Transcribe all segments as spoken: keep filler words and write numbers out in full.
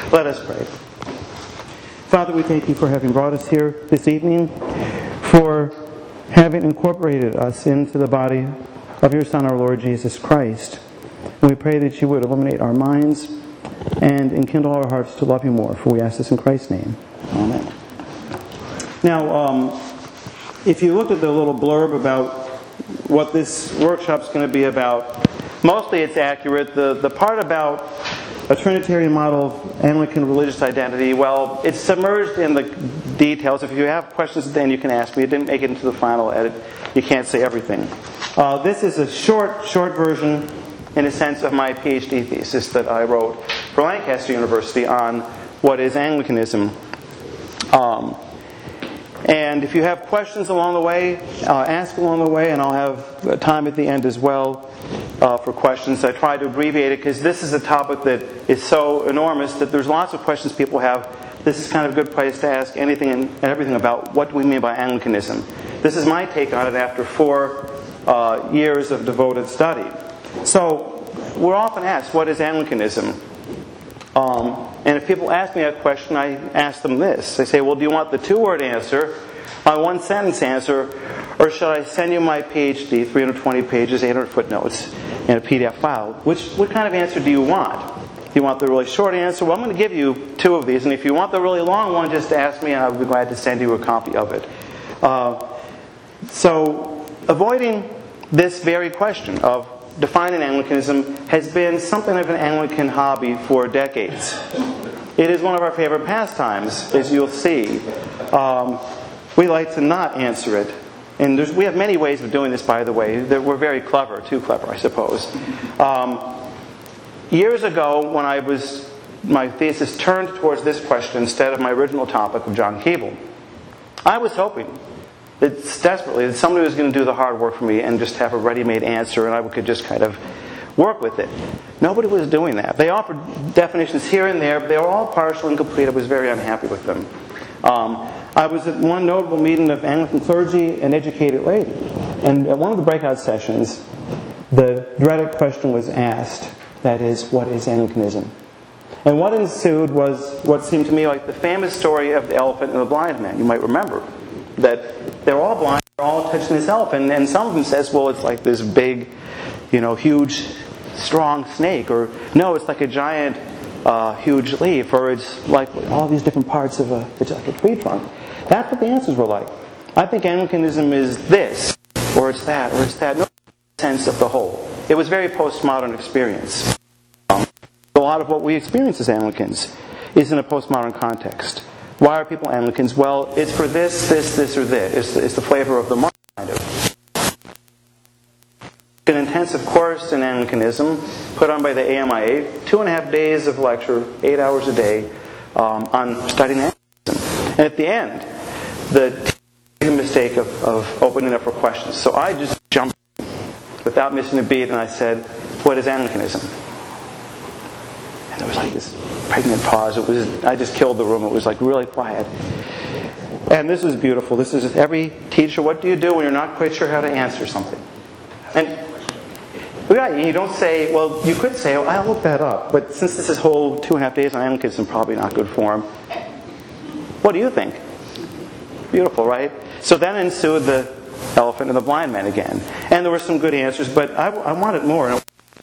Let us pray. Father, we thank you for having brought us here this evening, for having incorporated us into the body of your Son, our Lord Jesus Christ. And we pray that you would illuminate our minds and enkindle our hearts to love you more, for we ask this in Christ's name. Amen. Now, um, if you look at the little blurb about what this workshop's going to be about, mostly it's accurate. The, the part about a Trinitarian model of Anglican religious identity, well, it's submerged in the details. If you have questions, then you can ask me. It didn't make it into the final edit. You can't say everything. Uh, this is a short, short version, in a sense, of my PhD thesis that I wrote for Lancaster University on what is Anglicanism. Um, and if you have questions along the way, uh, ask along the way, and I'll have time at the end as well uh, for questions. I tried to abbreviate it because this is a topic that is so enormous that there's lots of questions people have. This is kind of a good place to ask anything and everything about what do we mean by Anglicanism. This is my take on it after four uh, years of devoted study. So, we're often asked, what is Anglicanism? Um, and if people ask me a question, I ask them this. They say, well, do you want the two-word answer, my one-sentence answer, or should I send you my PhD, three hundred twenty pages, eight hundred footnotes, in a P D F file? Which, what kind of answer do you want? Do you want the really short answer? Well, I'm going to give you two of these, and if you want the really long one, just ask me, and I'll be glad to send you a copy of it. Uh, so, avoiding this very question of defining Anglicanism has been something of an Anglican hobby for decades. It is one of our favorite pastimes, as you'll see. Um, we like to not answer it. And there's, we have many ways of doing this, by the way, that we're very clever, too clever, I suppose. Um, years ago, when I was, my thesis turned towards this question instead of my original topic of John Keble, I was hoping It's desperately that somebody was going to do the hard work for me and just have a ready-made answer, and I could just kind of work with it. Nobody was doing that. They offered definitions here and there, but they were all partial and incomplete. I was very unhappy with them. Um, I was at one notable meeting of Anglican clergy and educated laity, and at one of the breakout sessions, the dreaded question was asked, that is, what is Anglicanism? And what ensued was what seemed to me like the famous story of the elephant and the blind man. You might remember that they're all blind, they're all touching this elephant, and some of them says, well, it's like this big, you know, huge, strong snake, or no, it's like a giant, uh, huge leaf, or it's like all these different parts of a, it's like a tree trunk. That's what the answers were like. I think Anglicanism is this, or it's that, or it's that. No sense of the whole. It was a very postmodern experience. Um, a lot of what we experience as Anglicans is in a postmodern context. Why are people Anglicans? Well, it's for this, this, this, or this. It's the, it's the flavor of the month, kind of. An intensive course in Anglicanism put on by the A M I A, two and a half days of lecture, eight hours a day, um, on studying Anglicanism. And at the end, the, the mistake of, of opening up for questions. So I just jumped without missing a beat, and I said, what is Anglicanism? And there was like this pregnant pause. It was I just killed the room. It was like really quiet. And this is beautiful. This is every teacher. What do you do when you're not quite sure how to answer something? And yeah, you don't say, well, you could say, oh, I'll look that up. But since this is whole two and a half days on Anglicanism, probably not good form. What do you think? Beautiful, right? So then ensued the elephant and the blind man again. And there were some good answers, but I, I wanted more.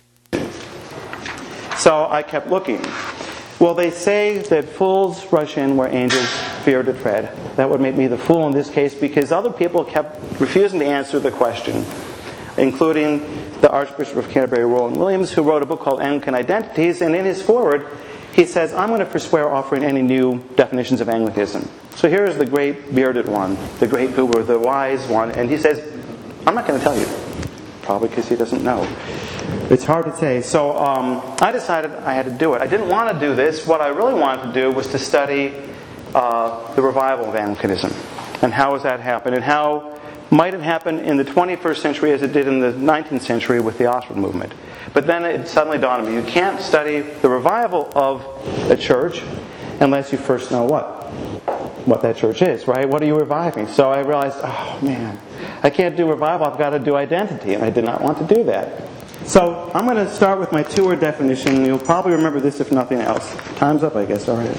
So I kept looking. Well, they say that fools rush in where angels fear to tread. That would make me the fool in this case, because other people kept refusing to answer the question, including the Archbishop of Canterbury, Roland Williams, who wrote a book called Anglican Identities, and in his foreword, he says, I'm going to forswear offering any new definitions of Anglicanism. So here's the great bearded one, the great guru, the wise one, and he says, I'm not going to tell you. Probably because he doesn't know. It's hard to say. So um, I decided I had to do it. I didn't want to do this. What I really wanted to do was to study uh, the revival of Anglicanism. And how has that happened? And how might it happen in the twenty-first century as it did in the nineteenth century with the Oxford movement. But then it suddenly dawned on me, you can't study the revival of a church unless you first know what? What that church is, right? What are you reviving? So I realized, oh man, I can't do revival, I've got to do identity. And I did not want to do that. So I'm going to start with my two-word definition. You'll probably remember this if nothing else. Time's up, I guess. All right.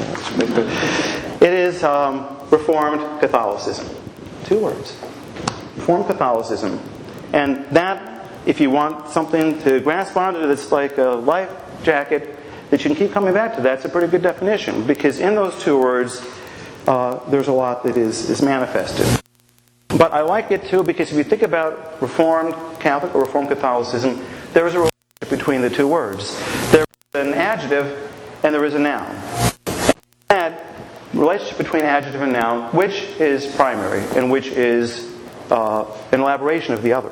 It is um, Reformed Catholicism. Two words. Reformed Catholicism. And that, if you want something to grasp onto that's like a life jacket that you can keep coming back to, that's a pretty good definition. Because in those two words, uh, there's a lot that is, is manifested. But I like it too because if you think about Reformed Catholic or Reformed Catholicism, there is a relationship between the two words. There is an adjective and there is a noun. And that relationship between adjective and noun, which is primary and which is uh, an elaboration of the other.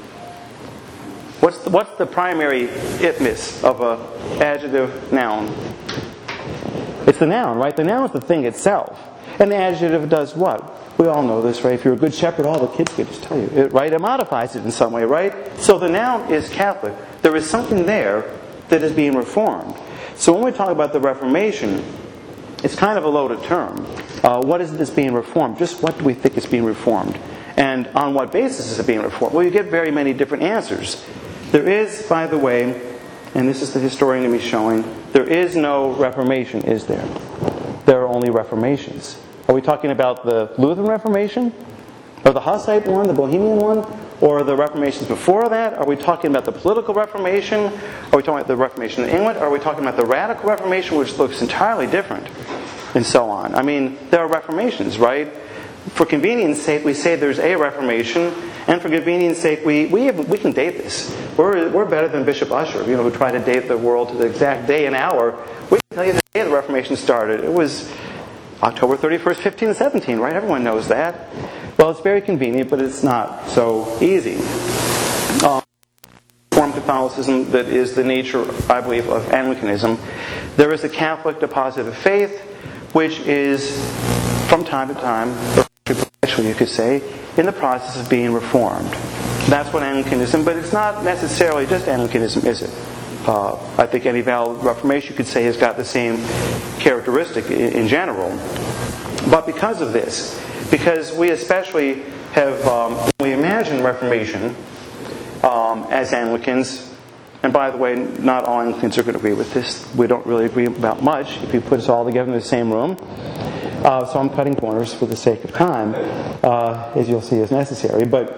What's the, what's the primary itness of a adjective noun? It's the noun, right? The noun is the thing itself. And the adjective does what? We all know this, right? If you're a good shepherd, all the kids could just tell you, it, right? It modifies it in some way, right? So the noun is Catholic. There is something there that is being reformed. So when we talk about the Reformation, it's kind of a loaded term. Uh, what is it that's being reformed? Just what do we think is being reformed? And on what basis is it being reformed? Well, you get very many different answers. There is, by the way, and this is the historian going to be showing, there is no Reformation, is there? There are only Reformations. Are we talking about the Lutheran Reformation? Or the Hussite one, the Bohemian one? Or the Reformations before that? Are we talking about the political Reformation? Are we talking about the Reformation in England? Are we talking about the Radical Reformation, which looks entirely different? And so on. I mean, there are Reformations, right? For convenience sake, we say there's a Reformation, and for convenience sake, we we, have, we can date this. We're we're better than Bishop Ussher, you know, who tried to date the world to the exact day and hour. We can tell you the day the Reformation started. It was October thirty-first, fifteen seventeen, right? Everyone knows that. Well, it's very convenient, but it's not so easy. Um, Reformed Catholicism that is the nature, I believe, of Anglicanism. There is a Catholic deposit of faith, which is, from time to time, or actually you could say, in the process of being reformed. That's what Anglicanism, but it's not necessarily just Anglicanism, is it? Uh, I think any valid Reformation, you could say, has got the same characteristic in, in general. But because of this, because we especially have, um, we imagine Reformation um, as Anglicans, and by the way, not all Anglicans are going to agree with this. We don't really agree about much if you put us all together in the same room. Uh, so I'm cutting corners for the sake of time, uh, as you'll see as necessary. But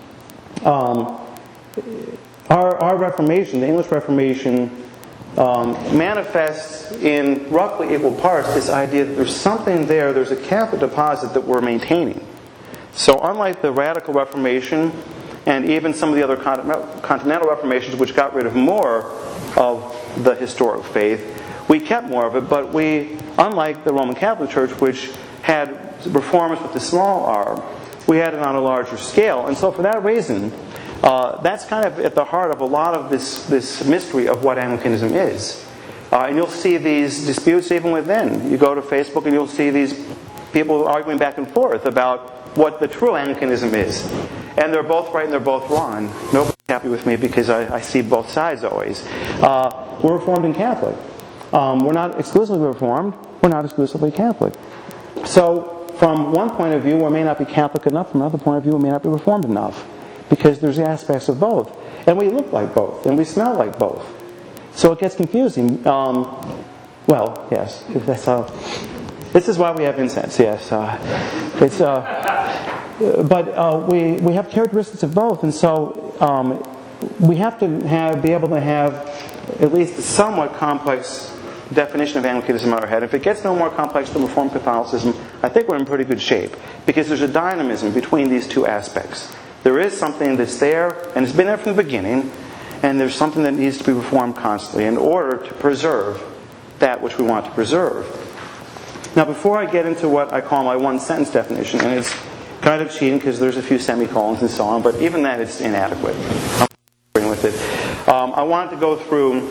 um, our, our Reformation, the English Reformation, um, manifests in roughly equal parts this idea that there's something there, there's a Catholic deposit that we're maintaining. So unlike the Radical Reformation and even some of the other continental Reformations, which got rid of more of the historic faith, we kept more of it, but we, unlike the Roman Catholic Church, which had reforms with the small r, we had it on a larger scale. And so for that reason, uh, that's kind of at the heart of a lot of this, this mystery of what Anglicanism is. Uh, and you'll see these disputes even within. You go to Facebook and you'll see these people arguing back and forth about what the true Anglicanism is. And they're both right and they're both wrong. Nobody's happy with me because I, I see both sides always. Uh, we're Reformed and Catholic. Um, we're not exclusively Reformed. We're not exclusively Catholic. So, from one point of view, we may not be Catholic enough. From another point of view, we may not be Reformed enough. Because there's aspects of both. And we look like both. And we smell like both. So it gets confusing. Um, well, yes. That's, uh, this is why we have incense, yes. Uh, it's, uh, but uh, we, we have characteristics of both. And so um, we have to have, be able to have at least a somewhat complex definition of Anglicanism in our head. If it gets no more complex than Reformed Catholicism, I think we're in pretty good shape. Because there's a dynamism between these two aspects. There is something that's there, and it's been there from the beginning, and there's something that needs to be reformed constantly in order to preserve that which we want to preserve. Now, before I get into what I call my one-sentence definition, and it's kind of cheating because there's a few semicolons and so on, but even that is inadequate. I'm agreeing with it. Um, I wanted to go through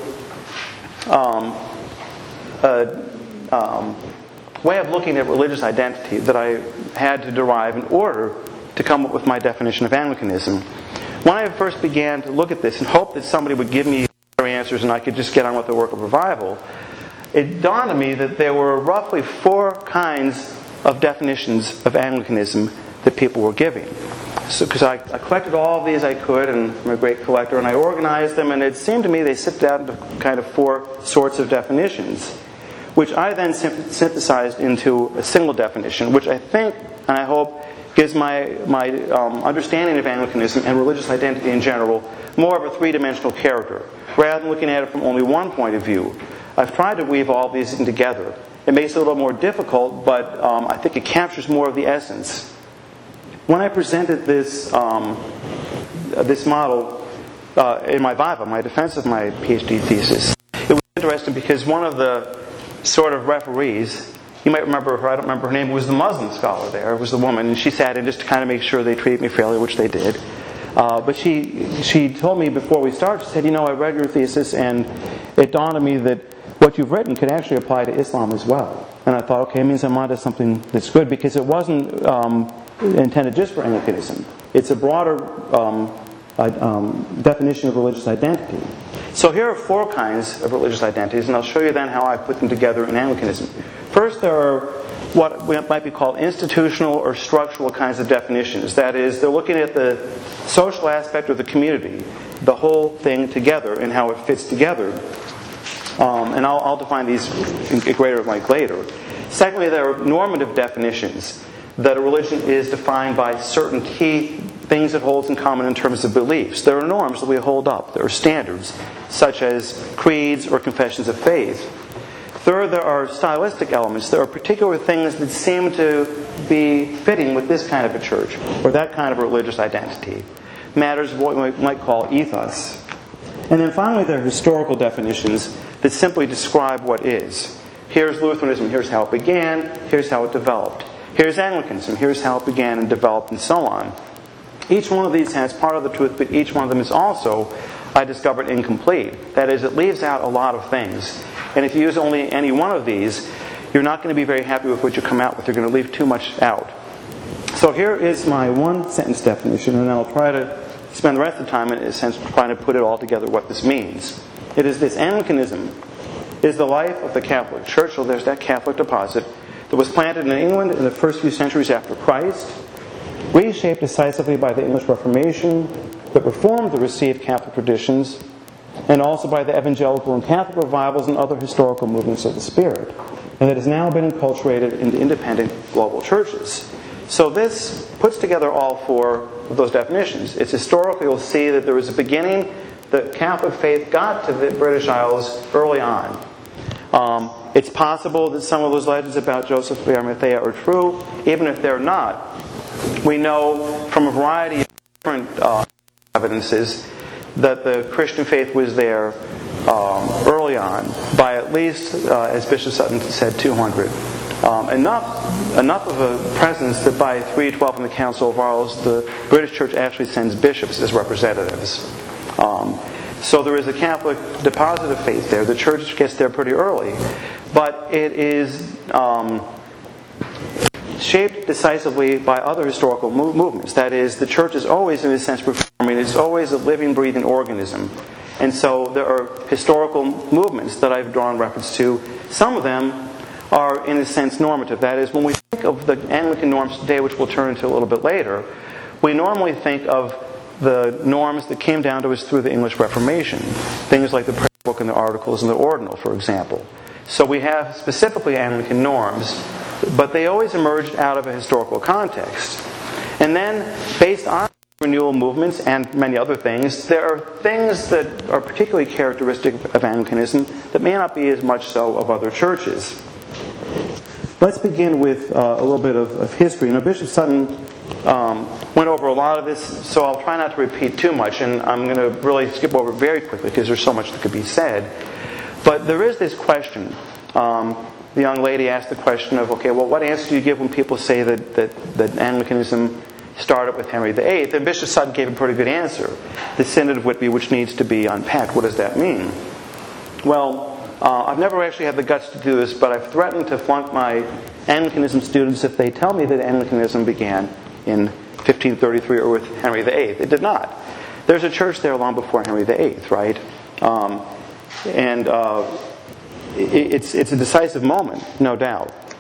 um, a um, way of looking at religious identity that I had to derive in order to come up with my definition of Anglicanism. When I first began to look at this and hope that somebody would give me better answers and I could just get on with the work of revival, it dawned on me that there were roughly four kinds of definitions of Anglicanism that people were giving. So, because I, I collected all of these I could, and I'm a great collector, and I organized them, and it seemed to me they sit down into kind of four sorts of definitions, which I then synthesized into a single definition, which I think, and I hope, gives my, my um, understanding of Anglicanism and religious identity in general more of a three-dimensional character, rather than looking at it from only one point of view. I've tried to weave all these in together. It makes it a little more difficult, but um, I think it captures more of the essence. When I presented this um, this model uh, in my viva, my defense of my PhD thesis, it was interesting because one of the sort of referees, you might remember her, I don't remember her name, it was the Muslim scholar there, it was the woman, and she sat in just to kind of make sure they treated me fairly, which they did. Uh, but she she told me before we started, she said, you know, I read your thesis and it dawned on me that what you've written could actually apply to Islam as well. And I thought, okay, it means I'm onto something that's good, because it wasn't um, intended just for Anglicanism. It's a broader um, uh, um, definition of religious identity. So here are four kinds of religious identities, and I'll show you then how I put them together in Anglicanism. First, there are what might be called institutional or structural kinds of definitions. That is, they're looking at the social aspect of the community, the whole thing together, and how it fits together. Um, and I'll, I'll define these in greater length later. Secondly, there are normative definitions, that a religion is defined by certain key things it holds in common in terms of beliefs. There are norms that we hold up. There are standards, such as creeds or confessions of faith. Third, there are stylistic elements. There are particular things that seem to be fitting with this kind of a church, or that kind of religious identity. Matters of what we might call ethos. And then finally, there are historical definitions that simply describe what is. Here's Lutheranism, here's how it began, here's how it developed. Here's Anglicanism, here's how it began and developed, and so on. Each one of these has part of the truth, but each one of them is also, I discovered, incomplete. That is, it leaves out a lot of things. And if you use only any one of these, you're not going to be very happy with what you come out with. You're going to leave too much out. So here is my one-sentence definition, and I'll try to spend the rest of the time, in a sense, trying to put it all together, what this means. It is this: Anglicanism is the life of the Catholic Church, so there's that Catholic deposit, that was planted in England in the first few centuries after Christ, reshaped decisively by the English Reformation, that reformed the received Catholic traditions, and also by the evangelical and Catholic revivals and other historical movements of the Spirit, and that has now been enculturated into independent global churches. So this puts together all four of those definitions. It's historical. You'll see that there was a beginning. The Catholic faith got to the British Isles early on. Um, it's possible that some of those legends about Joseph of Arimathea are true. Even if they're not, we know from a variety of different uh, evidences that the Christian faith was there um, early on, by at least, uh, as Bishop Sutton said, two hundred. Um, enough, enough of a presence that by three twelve in the Council of Arles, the British Church actually sends bishops as representatives. Um, so there is a Catholic deposit of faith there. The Church gets there pretty early. But it is um, shaped decisively by other historical move- movements. That is, the Church is always, in a sense, performing. It's always a living, breathing organism. And so there are historical movements that I've drawn reference to. Some of them are, in a sense, normative. That is, when we think of the Anglican norms today, which we'll turn to a little bit later, we normally think of the norms that came down to us through the English Reformation. Things like the prayer book and the articles and the ordinal, for example. So we have specifically Anglican norms, but they always emerged out of a historical context. And then, based on renewal movements and many other things, there are things that are particularly characteristic of Anglicanism that may not be as much so of other churches. Let's begin with uh, a little bit of, of history. Now, Bishop Sutton um, went over a lot of this, so I'll try not to repeat too much, and I'm going to really skip over very quickly because there's so much that could be said. But there is this question. Um, the young lady asked the question of, okay, well, what answer do you give when people say that, that, that Anglicanism started with Henry the Eighth? And Bishop Sutton gave a pretty good answer. The Synod of Whitby, which needs to be unpacked. What does that mean? Well, Uh, I've never actually had the guts to do this, but I've threatened to flunk my Anglicanism students if they tell me that Anglicanism began in fifteen thirty-three or with Henry the Eighth. It did not. There's a church there long before Henry the Eighth, right? Um, and uh, it, it's, it's a decisive moment, no doubt.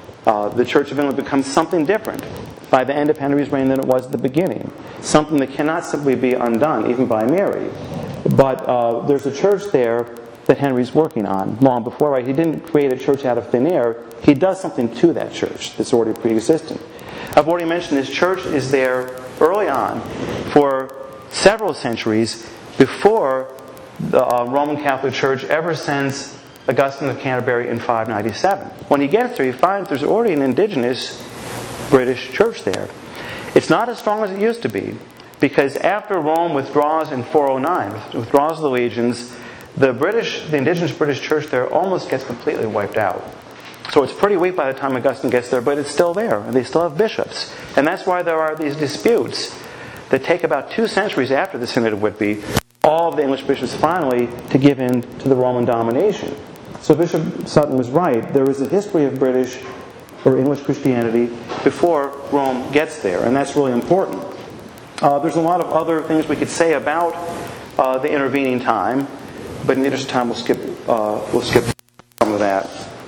Uh, the Church of England becomes something different by the end of Henry's reign than it was at the beginning. Something that cannot simply be undone, even by Mary. But uh, there's a church there that Henry's working on long before, right? He didn't create a church out of thin air. He does something to that church that's already pre-existent. I've already mentioned this church is there early on for several centuries before the uh, Roman Catholic Church ever sends Augustine of Canterbury in five ninety-seven. When he gets there, he finds there's already an indigenous British church there. It's not as strong as it used to be, because after Rome withdraws in four oh nine, withdraws the legions, the British, the indigenous British church there almost gets completely wiped out. So it's pretty weak by the time Augustine gets there, but it's still there, and they still have bishops. And that's why there are these disputes that take about two centuries after the Synod of Whitby, all of the English bishops finally to give in to the Roman domination. So Bishop Sutton was right. There is a history of British or English Christianity before Rome gets there, and that's really important. Uh, there's a lot of other things we could say about uh, the intervening time, but in the interest of time, we'll skip uh, we'll skip some of that.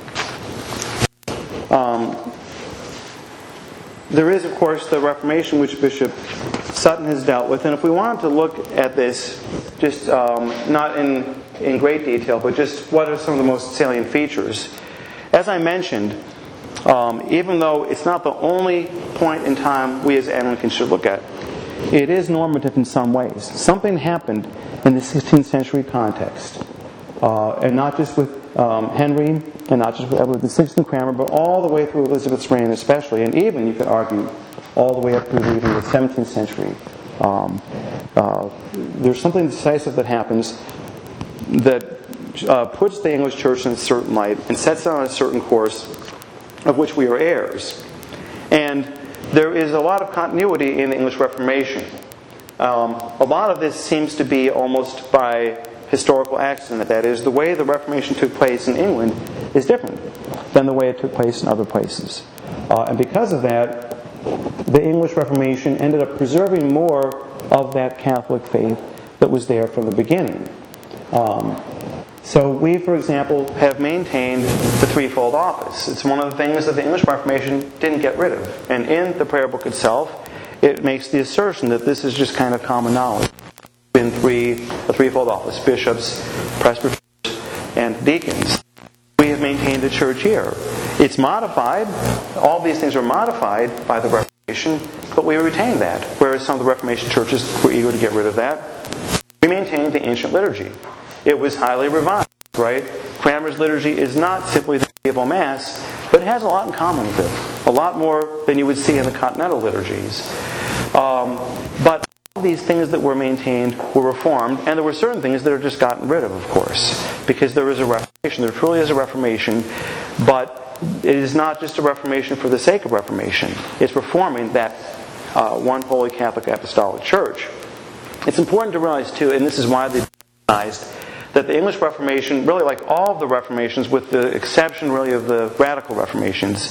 Um, there is, of course, the Reformation, which Bishop Sutton has dealt with, and if we wanted to look at this, just um, not in in great detail, but just what are some of the most salient features. As I mentioned, um, even though it's not the only point in time we as Anglicans should look at, it is normative in some ways. Something happened in the sixteenth century context, uh, and not just with um, Henry, and not just with Edward the Sixth and Cranmer, but all the way through Elizabeth's reign especially, and even, you could argue, all the way up through even the seventeenth century. Um, uh, there's something decisive that happens that uh, puts the English Church in a certain light and sets it on a certain course of which we are heirs. And there is a lot of continuity in the English Reformation. Um, a lot of this seems to be almost by historical accident. That is, the way the Reformation took place in England is different than the way it took place in other places. Uh, and because of that, the English Reformation ended up preserving more of that Catholic faith that was there from the beginning. Um, so we, for example, have maintained the threefold office. It's one of the things that the English Reformation didn't get rid of. And in the prayer book itself, it makes the assertion that this is just kind of common knowledge. In three, a threefold office: bishops, presbyters, and deacons. We have maintained the church here. It's modified. All these things are modified by the Reformation, but we retain that. Whereas some of the Reformation churches were eager to get rid of that. We maintained the ancient liturgy. It was highly revised, right? Cranmer's liturgy is not simply the medieval Mass, but it has a lot in common with it. A lot more than you would see in the continental liturgies. Um, but all these things that were maintained were reformed, and there were certain things that are just gotten rid of, of course, because there is a Reformation. There truly is a Reformation, but it is not just a Reformation for the sake of Reformation. It's reforming that uh, one holy Catholic Apostolic Church. It's important to realize, too, and this is widely recognized, that the English Reformation, really like all of the Reformations, with the exception really of the Radical Reformations,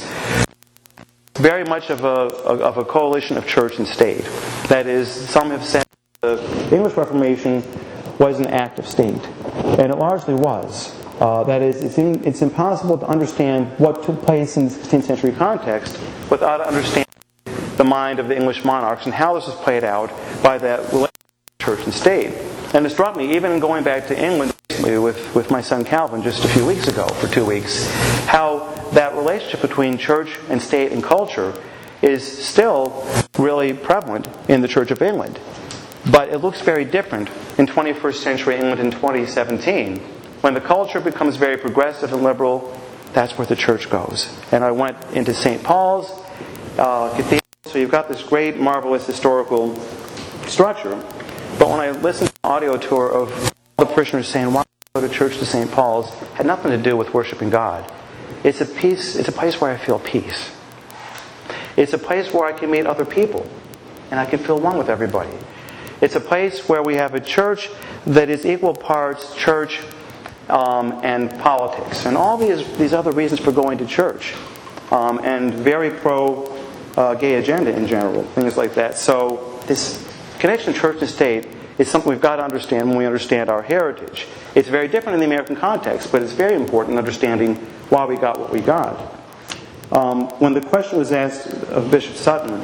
very much of a, of a coalition of church and state. That is, some have said the English Reformation was an act of state, and it largely was. Uh, that is, it's, in, it's impossible to understand what took place in the sixteenth century context without understanding the mind of the English monarchs and how this was played out by that relationship church and state. And it struck me, even going back to England with, with my son Calvin just a few weeks ago, for two weeks, how that relationship between church and state and culture is still really prevalent in the Church of England. But it looks very different in twenty-first century England in twenty seventeen. When the culture becomes very progressive and liberal, that's where the church goes. And I went into Saint Paul's uh, Cathedral, so you've got this great, marvelous historical structure. But when I listened to an audio tour of the parishioners saying, why go to church to Saint Paul's, had nothing to do with worshiping God. It's a peace, it's a place where I feel peace. It's a place where I can meet other people, and I can feel one with everybody. It's a place where we have a church that is equal parts church um, and politics, and all these these other reasons for going to church, um, and very pro uh, gay agenda in general, things like that. So this connection of church and state is something we've got to understand when we understand our heritage. It's very different in the American context, but it's very important in understanding why we got what we got. Um, when the question was asked of Bishop Sutton,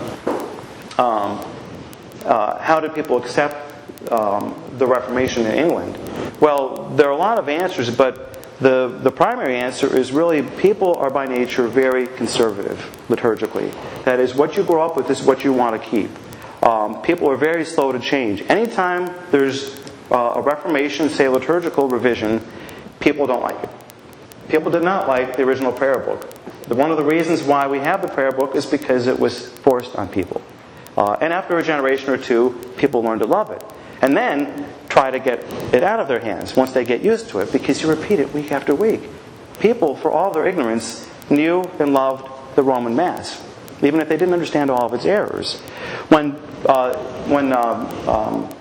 um, uh, how did people accept um, the Reformation in England? Well, there are a lot of answers, but the, the primary answer is really people are by nature very conservative liturgically. That is, what you grow up with is what you want to keep. Um, people are very slow to change. Anytime there's uh, a Reformation, say liturgical revision, people don't like it. People did not like the original prayer book. One of the reasons why we have the prayer book is because it was forced on people. Uh, and after a generation or two, people learn to love it. And then try to get it out of their hands once they get used to it, because you repeat it week after week. People, for all their ignorance, knew and loved the Roman Mass, even if they didn't understand all of its errors. When uh, when um, um,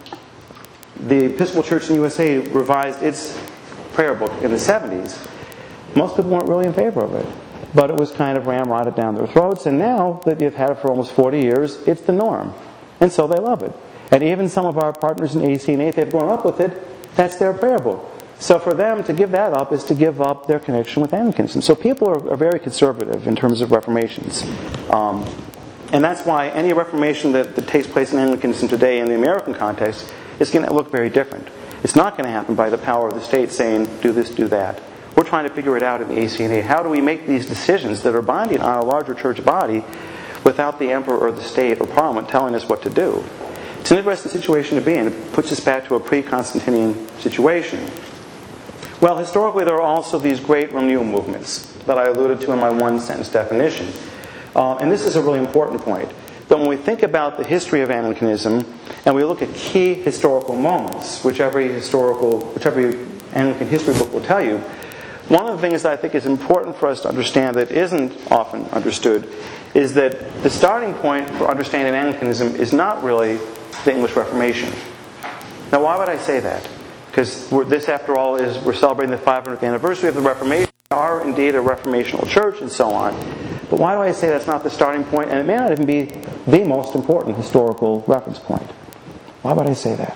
the Episcopal Church in the U S A revised its prayer book in the seventies, most people weren't really in favor of it. But it was kind of ramrodded down their throats, and now that you've had it for almost forty years, it's the norm. And so they love it. And even some of our partners in A C N A, if they've grown up with it, that's their prayer book. So for them to give that up is to give up their connection with Anglicanism. So people are, are very conservative in terms of reformations. Um, and that's why any reformation that, that takes place in Anglicanism today in the American context is going to look very different. It's not going to happen by the power of the state saying, do this, do that. We're trying to figure it out in the A C N A. How do we make these decisions that are binding on a larger church body without the emperor or the state or parliament telling us what to do? It's an interesting situation to be in. It puts us back to a pre-Constantinian situation. Well, historically there are also these great renewal movements that I alluded to in my one-sentence definition. Uh, and this is a really important point. That when we think about the history of Anglicanism and we look at key historical moments, which every historical, which every Anglican history book will tell you, one of the things that I think is important for us to understand that isn't often understood is that the starting point for understanding Anglicanism is not really the English Reformation. Now, why would I say that? Because this, after all, is we're celebrating the five hundredth anniversary of the Reformation. We are indeed a reformational church and so on. But why do I say that's not the starting point? And it may not even be the most important historical reference point. Why would I say that?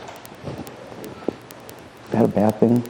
Is that a bad thing?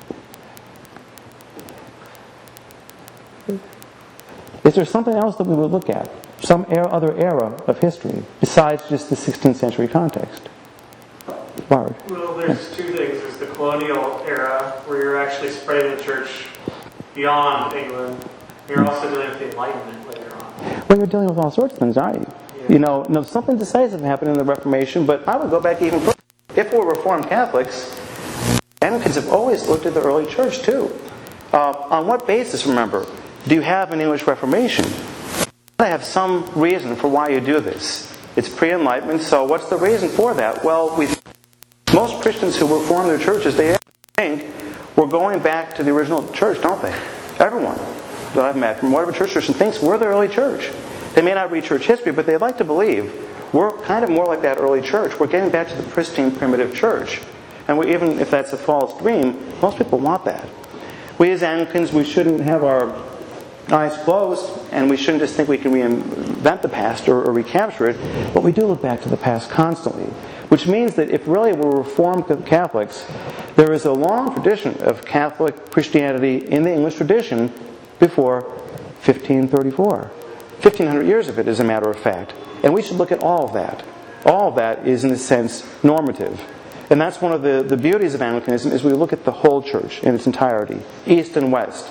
Is there something else that we would look at? Some era, other era of history besides just the sixteenth century context? Bard. Well, there's two things. There's the colonial era, where you're actually spreading the church beyond England. You're also dealing with the Enlightenment later on. Well, you're dealing with all sorts of things, aren't you? Yeah. You know, no, something decisive happened in the Reformation, but I would go back even further. If we're Reformed Catholics, Anglicans have always looked at the early church too. Uh, on what basis, remember, do you have an English Reformation? I have some reason for why you do this. It's pre-Enlightenment, so what's the reason for that? Well, we most Christians who reform their churches, they think we're going back to the original church, don't they? Everyone that I've met from whatever church tradition thinks we're the early church. They may not read church history, but they'd like to believe we're kind of more like that early church. We're getting back to the pristine, primitive church. And we, even if that's a false dream, most people want that. We as Anglicans, we shouldn't have our eyes closed, and we shouldn't just think we can reinvent the past or, or recapture it, but we do look back to the past constantly. Which means that if really we're Reformed Catholics, there is a long tradition of Catholic Christianity in the English tradition before fifteen thirty-four. fifteen hundred years of it, as a matter of fact. And we should look at all of that. All of that is, in a sense, normative. And that's one of the, the beauties of Anglicanism, is we look at the whole church in its entirety, East and West.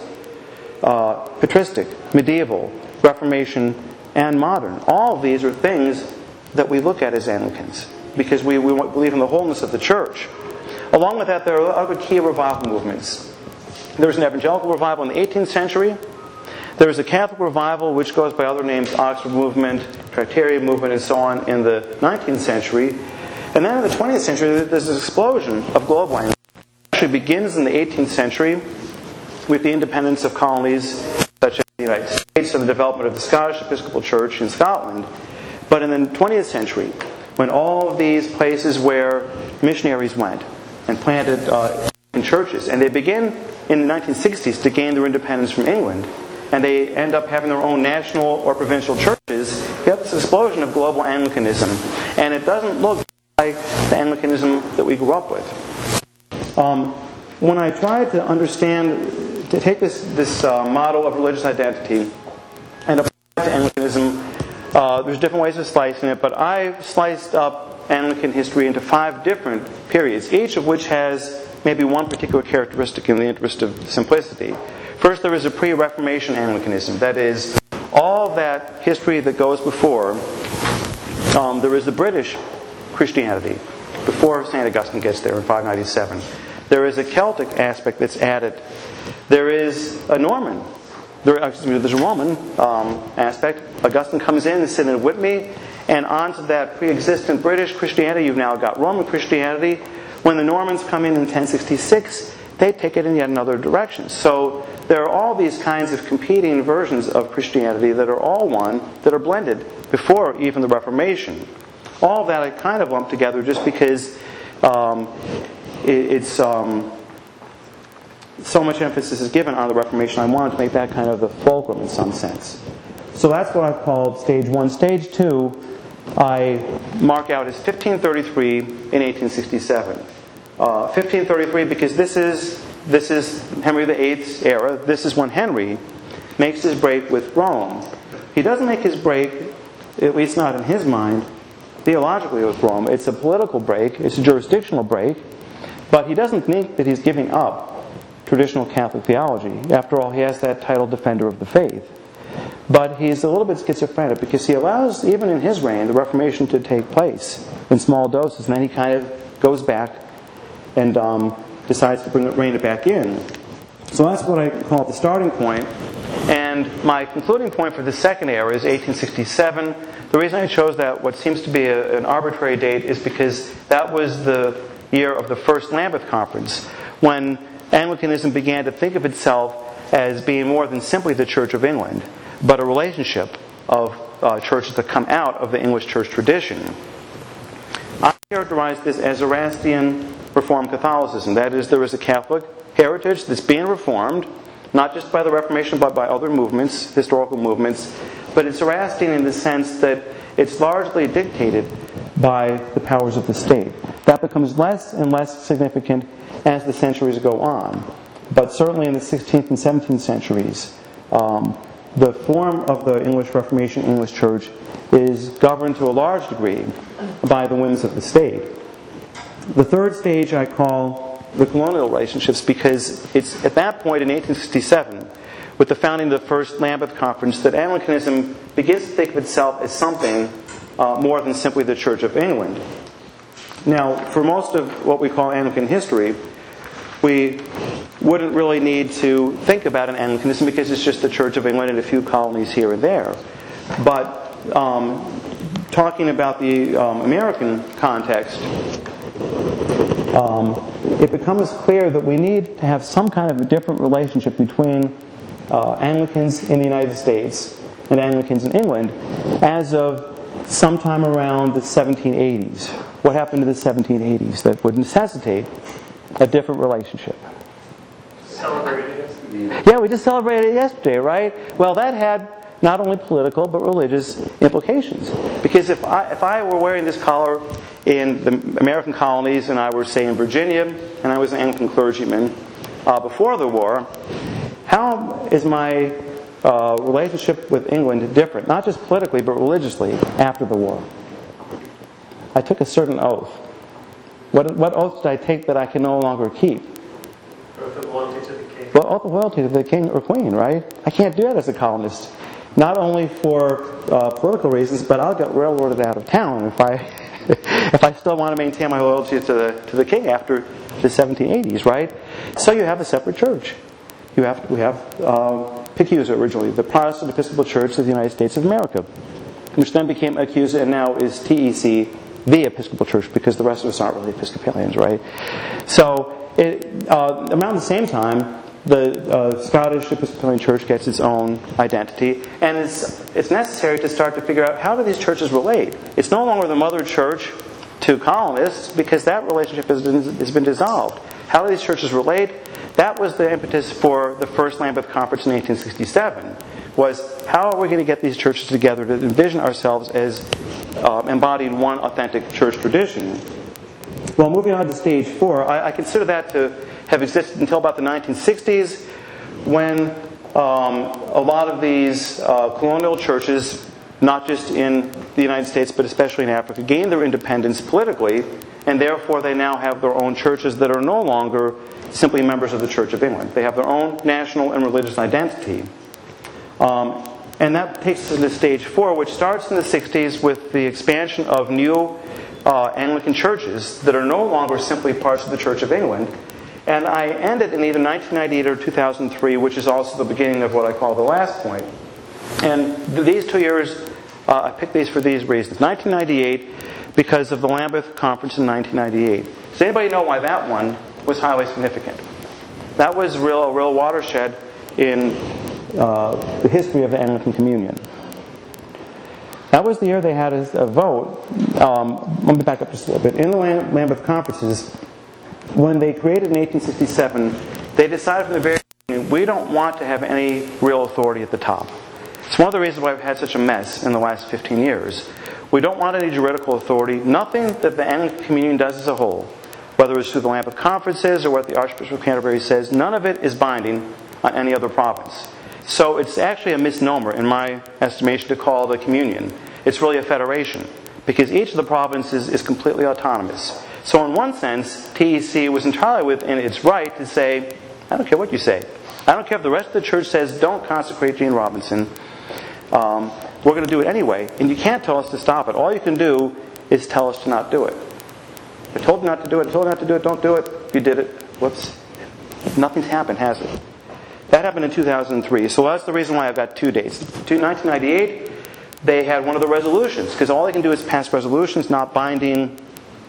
Uh, patristic, medieval, Reformation, and modern. All of these are things that we look at as Anglicans because we, we believe in the wholeness of the church. Along with that, there are other key revival movements. There was an evangelical revival in the eighteenth century. There was a Catholic revival, which goes by other names, Oxford Movement, Tractarian Movement, and so on, in the nineteenth century. And then in the twentieth century, there's this explosion of global Anglicanism. It actually begins in the eighteenth century with the independence of colonies such as the United States and the development of the Scottish Episcopal Church in Scotland. But in the twentieth century, when all of these places where missionaries went and planted uh, in churches, and they begin in the nineteen sixties to gain their independence from England, and they end up having their own national or provincial churches, you have this explosion of global Anglicanism. And it doesn't look like the Anglicanism that we grew up with. Um, when I tried to understand, to take this, this uh, model of religious identity and apply to Anglicanism, uh, there's different ways of slicing it, but I've sliced up Anglican history into five different periods, each of which has maybe one particular characteristic in the interest of simplicity. First, there is a pre-Reformation Anglicanism. That is, all that history that goes before. Um, there is the British Christianity, before Saint Augustine gets there in five ninety-seven. There is a Celtic aspect that's added. There is a Norman. There, excuse me, there's a Roman um, aspect. Augustine comes in and sits in with me, and onto that pre-existent British Christianity, you've now got Roman Christianity. When the Normans come in in ten sixty-six, they take it in yet another direction. So there are all these kinds of competing versions of Christianity that are all one, that are blended before even the Reformation. All of that I kind of lumped together just because um, it, it's um, so much emphasis is given on the Reformation. I wanted to make that kind of the fulcrum in some sense. So that's what I've called stage one. Stage two, I mark out as fifteen thirty-three and eighteen sixty-seven. Uh, fifteen thirty-three because this is this is Henry the eighth's era. This is when Henry makes his break with Rome. He doesn't make his break, at least not in his mind, theologically with Rome. It's a political break. It's a jurisdictional break. But he doesn't think that he's giving up traditional Catholic theology. After all, he has that title, Defender of the Faith. But he's a little bit schizophrenic because he allows, even in his reign, the Reformation to take place in small doses. And then he kind of goes back and um, decides to bring it, rein it back in. So that's what I call the starting point. And my concluding point for the second era is eighteen sixty-seven. The reason I chose that, what seems to be a, an arbitrary date, is because that was the year of the First Lambeth Conference, when Anglicanism began to think of itself as being more than simply the Church of England, but a relationship of uh, churches that come out of the English church tradition. I characterize this as Erastian Reformed Catholicism. That is, there is a Catholic heritage that's being reformed, not just by the Reformation, but by other movements, historical movements. But it's Erastian in the sense that it's largely dictated by the powers of the state. That becomes less and less significant as the centuries go on. But certainly in the sixteenth and seventeenth centuries, um, the form of the English Reformation, English Church, is governed to a large degree by the whims of the state. The third stage I call the colonial relationships, because it's at that point in eighteen sixty-seven, with the founding of the First Lambeth Conference, that Anglicanism begins to think of itself as something uh, more than simply the Church of England. Now, for most of what we call Anglican history, we wouldn't really need to think about an Anglicanism because it's just the Church of England and a few colonies here and there. But um, talking about the um, American context, um, it becomes clear that we need to have some kind of a different relationship between uh, Anglicans in the United States and Anglicans in England as of sometime around the seventeen eighties. What happened to the seventeen eighties that would necessitate a different relationship? Celebrated yesterday. Yeah, we just celebrated it yesterday, right? Well, that had not only political but religious implications. Because if I if I were wearing this collar in the American colonies, and I were, say, in Virginia, and I was an Anglican clergyman uh, before the war, how is my uh, relationship with England different? Not just politically, but religiously after the war. I took a certain oath. What, what oath did I take that I can no longer keep? Oath of loyalty to the king. Well, oath of loyalty to the king or queen, right? I can't do that as a colonist. Not only for uh, political reasons, but I'll get railroaded out of town if I if I still want to maintain my loyalty to the to the king after the seventeen eighties, right? So you have a separate church. You have we have uh, P E C U S A originally, the Protestant Episcopal Church of the United States of America, which then became E C U S A and now is T E C, the Episcopal Church, because the rest of us aren't really Episcopalians, right? So it, uh, around the same time, the uh, Scottish Episcopalian Church gets its own identity, and it's it's necessary to start to figure out, how do these churches relate? It's no longer the mother church to colonists, because that relationship has been, has been dissolved. How do these churches relate? That was the impetus for the First Lambeth Conference in eighteen sixty-seven, was how are we going to get these churches together to envision ourselves as uh, embodying one authentic church tradition? Well, moving on to stage four, I, I consider that to have existed until about the nineteen sixties, when um, a lot of these uh, colonial churches, not just in the United States, but especially in Africa, gained their independence politically, and therefore they now have their own churches that are no longer simply members of the Church of England. They have their own national and religious identity. Um, and that takes us into stage four, which starts in the sixties with the expansion of new uh, Anglican churches that are no longer simply parts of the Church of England. And I ended in either nineteen ninety-eight or two thousand three, which is also the beginning of what I call the last point. And these two years, uh, I picked these for these reasons. nineteen ninety-eight, because of the Lambeth Conference in nineteen ninety-eight. Does anybody know why that one was highly significant? That was real, a real watershed in uh, the history of the Anglican Communion. That was the year they had a, a vote. Um, let me back up just a little bit. In the Lam- Lambeth Conferences, when they created in eighteen sixty-seven, they decided from the very beginning, we don't want to have any real authority at the top. It's one of the reasons why we've had such a mess in the last fifteen years. We don't want any juridical authority. Nothing that the Anglican Communion does as a whole, whether it's through the Lambeth Conferences or what the Archbishop of Canterbury says, none of it is binding on any other province. So it's actually a misnomer, in my estimation, to call the Communion. It's really a federation, because each of the provinces is completely autonomous. So in one sense, T E C was entirely within its right to say, I don't care what you say. I don't care if the rest of the church says, don't consecrate Gene Robinson. Um, we're going to do it anyway. And you can't tell us to stop it. All you can do is tell us to not do it. I told you not to do it. I told you not to do it. Don't do it. You did it. Whoops. Nothing's happened, has it? That happened in two thousand three. So that's the reason why I've got two dates. In nineteen ninety-eight, they had one of the resolutions, because all they can do is pass resolutions, not binding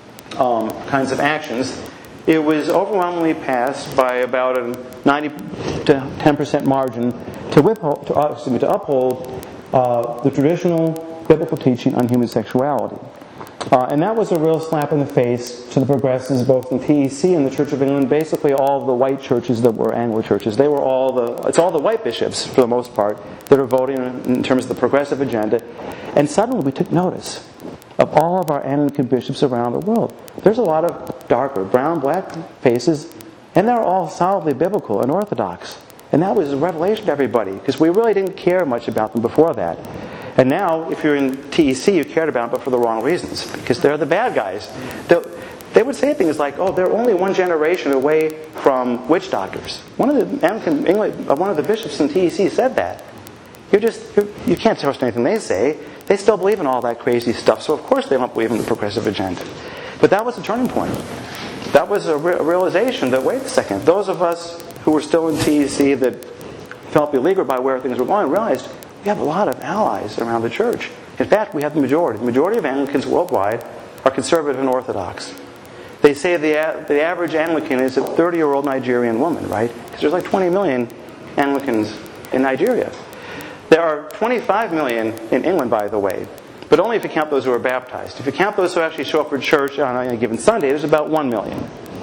um, kinds of actions. It was overwhelmingly passed by about a ninety to ten percent margin to, withhold, to, uh, excuse me, to uphold uh, the traditional biblical teaching on human sexuality. Uh, and that was a real slap in the face to the progressives, both in T E C and the Church of England. Basically, all the white churches that were Anglo churches, they were all the it's all the white bishops for the most part that are voting in terms of the progressive agenda. And suddenly, we took notice of all of our Anglican bishops around the world. There's a lot of darker, brown, black faces, and they're all solidly biblical and orthodox. And that was a revelation to everybody, because we really didn't care much about them before that. And now, if you're in T E C, you cared about them, but for the wrong reasons, because they're the bad guys. They, they would say things like, "Oh, they're only one generation away from witch doctors." One of the Anglican, England, uh, one of the bishops in T E C said that. You're just you're, you can't trust anything they say. They still believe in all that crazy stuff, so of course they don't believe in the progressive agenda. But that was a turning point. That was a, re- a realization that, wait a second, those of us who were still in T E C that felt beleaguered by where things were going realized we have a lot of allies around the church. In fact, we have the majority. The majority of Anglicans worldwide are conservative and orthodox. They say the a- the average Anglican is a thirty-year-old Nigerian woman, right? Because there's like twenty million Anglicans in Nigeria. There are twenty-five million in England, by the way, but only if you count those who are baptized. If you count those who actually show up for church on any given Sunday, there's about one million.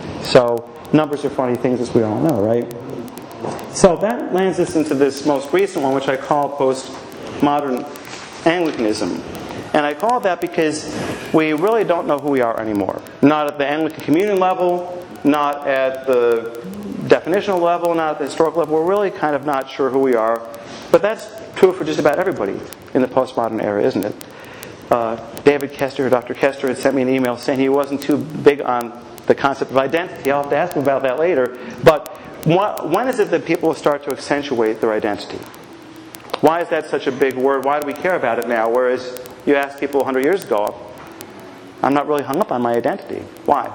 So numbers are funny things, as we all know, right? So that lands us into this most recent one, which I call postmodern Anglicanism. And I call it that because we really don't know who we are anymore. Not at the Anglican Communion level, not at the definitional level, not at the historical level. We're really kind of not sure who we are. But that's true for just about everybody in the postmodern era, isn't it? Uh, David Kester, Doctor Kester, had sent me an email saying he wasn't too big on the concept of identity. I'll have to ask him about that later. But when is it that people start to accentuate their identity? Why is that such a big word? Why do we care about it now? Whereas you asked people one hundred years ago, I'm not really hung up on my identity. Why?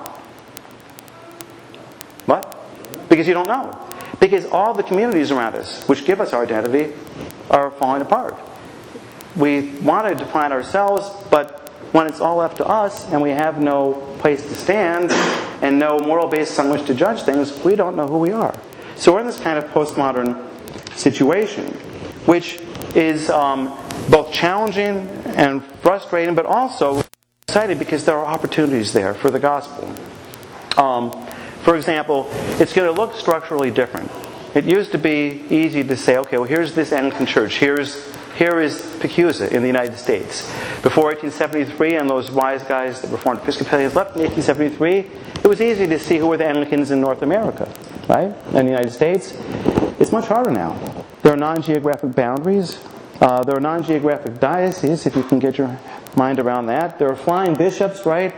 What? Because you don't know. Because all the communities around us, which give us our identity, are falling apart. We want to define ourselves, but when it's all left to us and we have no place to stand and no moral basis on which to judge things, we don't know who we are. So we're in this kind of postmodern situation, which is um, both challenging and frustrating, but also exciting because there are opportunities there for the gospel. Um, for example, it's going to look structurally different. It used to be easy to say, okay, well, here's this Anglican church. Here's Here is Pecusa in the United States. Before eighteen seventy-three, and those wise guys, the Reformed Episcopalians, left in eighteen seventy-three, it was easy to see who were the Anglicans in North America, right? In the United States. It's much harder now. There are non-geographic boundaries. Uh, there are non-geographic dioceses, if you can get your mind around that. There are flying bishops, right?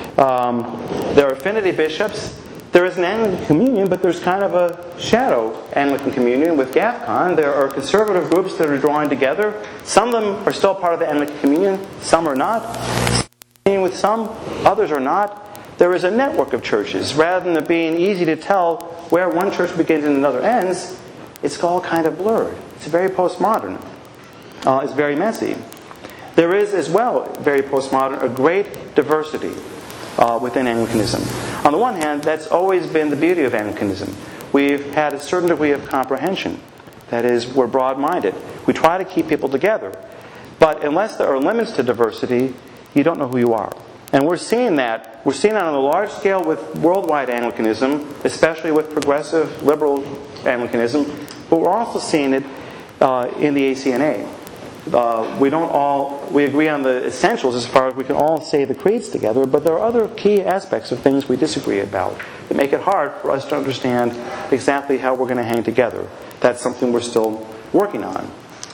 Um, there are affinity bishops. There is an Anglican communion, but there's kind of a shadow Anglican communion with GAFCON. There are conservative groups that are drawing together. Some of them are still part of the Anglican communion. Some are not. Some with some, others are not. There is a network of churches. Rather than it being easy to tell where one church begins and another ends, it's all kind of blurred. It's very postmodern. Uh, it's very messy. There is as well, very postmodern, a great diversity uh, within Anglicanism. On the one hand, that's always been the beauty of Anglicanism. We've had a certain degree of comprehension. That is, we're broad-minded. We try to keep people together. But unless there are limits to diversity, you don't know who you are. And we're seeing that. We're seeing that on a large scale with worldwide Anglicanism, especially with progressive liberal Anglicanism. But we're also seeing it uh, in the A C N A. Uh, we don't all, we agree on the essentials as far as we can all say the creeds together, but there are other key aspects of things we disagree about that make it hard for us to understand exactly how we're going to hang together. That's something we're still working on.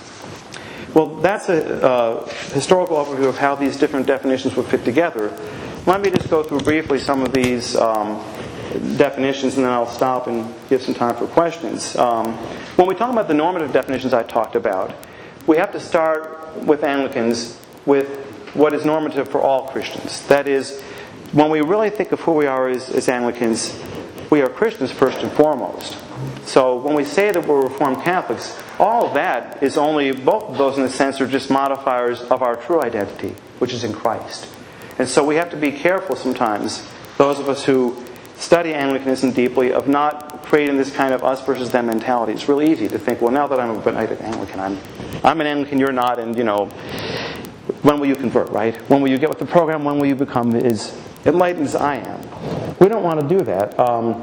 Well, that's a uh, historical overview of how these different definitions would fit together. Let me just go through briefly some of these um, definitions, and then I'll stop and give some time for questions. Um, when we talk about the normative definitions I talked about, we have to start with Anglicans with what is normative for all Christians. That is, when we really think of who we are as, as Anglicans, we are Christians first and foremost. So when we say that we're Reformed Catholics, all of that is only, both of those in a sense are just modifiers of our true identity, which is in Christ. And so we have to be careful sometimes, those of us who study Anglicanism deeply, of not creating this kind of us versus them mentality. It's really easy to think, well, now that I'm a benighted Anglican, I'm, I'm an Anglican, you're not, and, you know, when will you convert, right? When will you get with the program? When will you become as enlightened as I am? We don't want to do that. Um,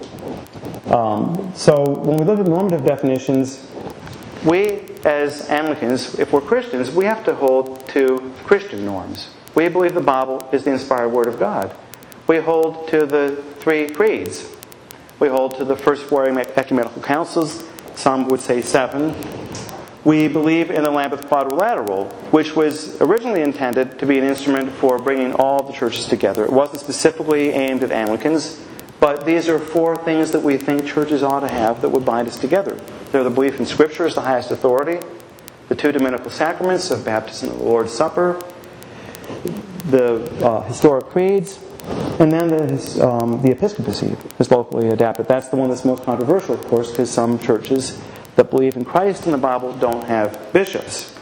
um, so when we look at normative definitions, we as Anglicans, if we're Christians, we have to hold to Christian norms. We believe the Bible is the inspired Word of God. We hold to the three creeds. We hold to the first four ecumenical councils. Some would say seven. We believe in the Lambeth Quadrilateral, which was originally intended to be an instrument for bringing all the churches together. It wasn't specifically aimed at Anglicans, but these are four things that we think churches ought to have that would bind us together. They're the belief in Scripture as the highest authority, the two dominical sacraments of baptism and the Lord's Supper, the uh, historic creeds, and then the, um, the episcopacy is locally adapted. That's the one that's most controversial, of course, because some churches that believe in Christ and the Bible don't have bishops.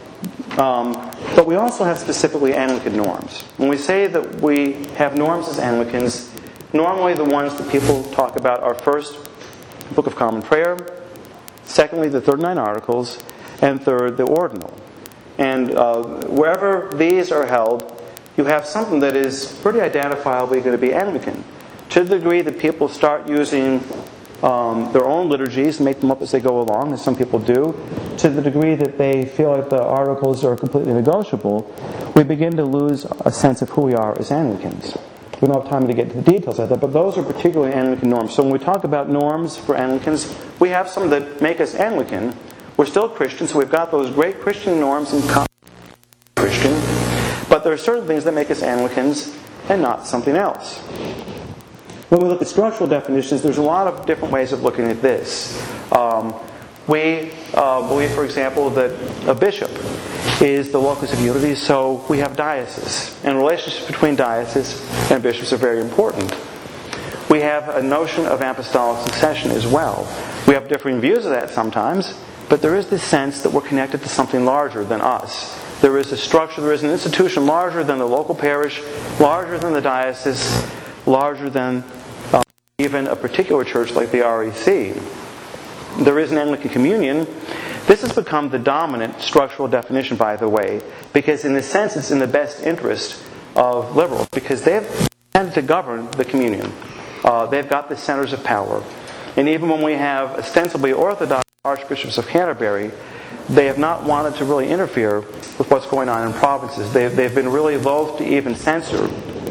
Um, but we also have specifically Anglican norms. When we say that we have norms as Anglicans, normally the ones that people talk about are first, the Book of Common Prayer, secondly, the thirty-nine Articles, and third, the Ordinal. And uh, wherever these are held, you have something that is pretty identifiably going to be Anglican. To the degree that people start using um, their own liturgies and make them up as they go along, as some people do, to the degree that they feel like the articles are completely negotiable, we begin to lose a sense of who we are as Anglicans. We don't have time to get into the details of that, but those are particularly Anglican norms. So when we talk about norms for Anglicans, we have some that make us Anglican. We're still Christians, so we've got those great Christian norms in common with Christian. But there are certain things that make us Anglicans and not something else. When we look at structural definitions, there's a lot of different ways of looking at this. Um, we uh, believe, for example, that a bishop is the locus of unity, so we have dioceses. And relationships between dioceses and bishops are very important. We have a notion of apostolic succession as well. We have differing views of that sometimes, but there is this sense that we're connected to something larger than us. There is a structure, there is an institution larger than the local parish, larger than the diocese, larger than uh, even a particular church like the R E C. There is an Anglican communion. This has become the dominant structural definition, by the way, because in a sense it's in the best interest of liberals, because they've tended to govern the communion. Uh, they've got the centers of power. And even when we have ostensibly Orthodox archbishops of Canterbury, they have not wanted to really interfere with what's going on in provinces. They've, they've been really loath to even censor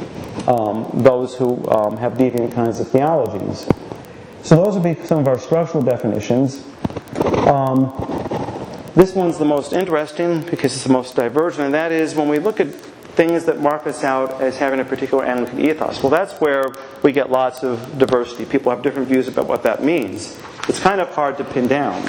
um, those who um, have deviant kinds of theologies. So those would be some of our structural definitions. Um, this one's the most interesting because it's the most divergent, and that is when we look at things that mark us out as having a particular Anglican ethos. Well, that's where we get lots of diversity. People have different views about what that means. It's kind of hard to pin down.